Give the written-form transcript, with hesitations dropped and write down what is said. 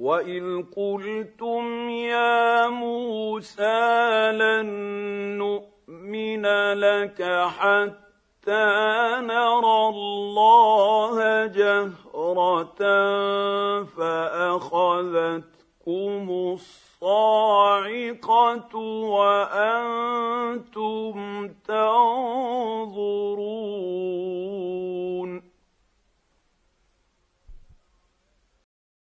وإذ قلتم يا موسى لن نؤمن لك حتى نرى الله جهرة فأخذتكم الصاعقة وأنتم